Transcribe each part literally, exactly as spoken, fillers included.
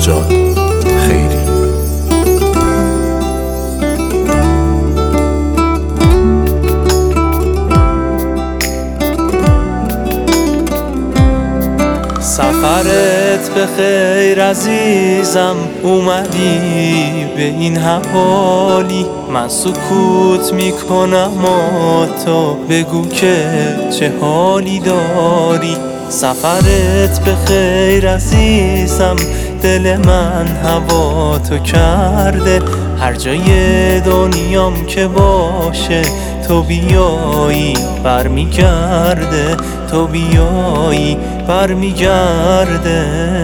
سجاد خیری. سفرت به خیر عزیزم، اومدی به این حوالی. من سکوت میکنم و تو بگو که چه حالی داری. سفرت به خیر عزیزم، دل من هوا تو کرده. هر جای دنیام که باشه تو بیایی برمیگرده، تو بیایی برمیگرده.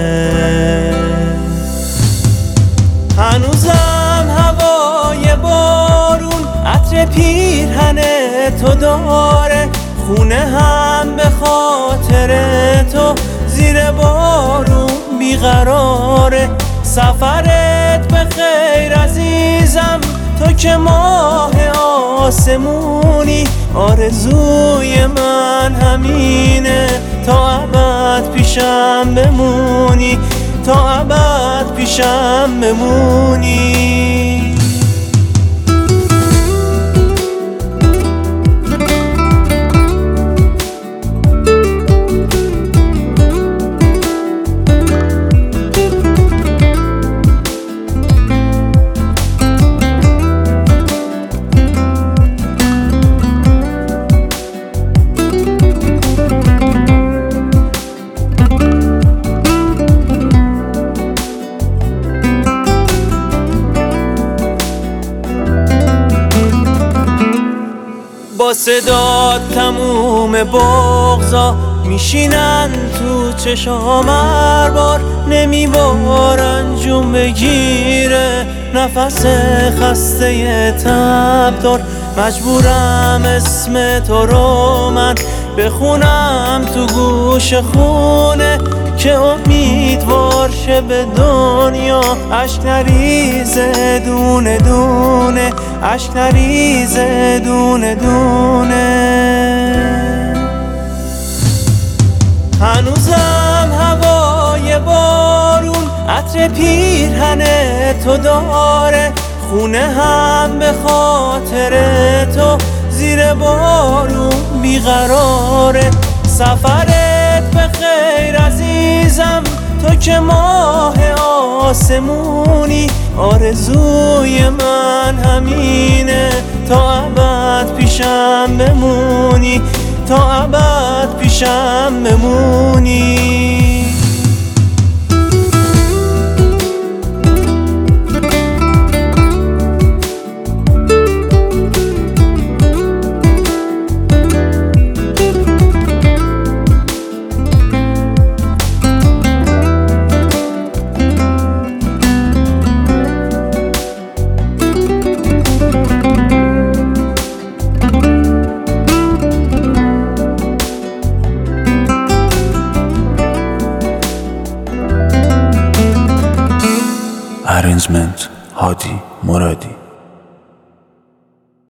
هنوزم هوای بارون عطر پیرهن تو داره. خونه هم به خاطر تو زیر بارون بیقراره. سفرت به خیر عزیزم، تو که ماه آسمونی. آرزوی من همینه تا ابد پیشم بمونی، تا ابد پیشم بمونی. با صدات تموم بغضا میشینن تو چشام هر بار. نمیبارن جون بگیره نفس خسته تب دار. مجبورم اسم تو رو من بخونم تو گوش خونه، که امیدوار شه به دنیا عشق نریزه دونه دونه، عشق نریزه دونه دونه. هنوزم هوای بارون عطر پیرهن تو داره. خونه هم به خاطر تو زیر بارون بیقراره. سفرت به خیر عزیزم، تو که ماه آسمونی. آرزوی من همینه تا ابد پیشم بمونی، تا ابد پیشم بمونی. ارنجمنت هادی مرادی.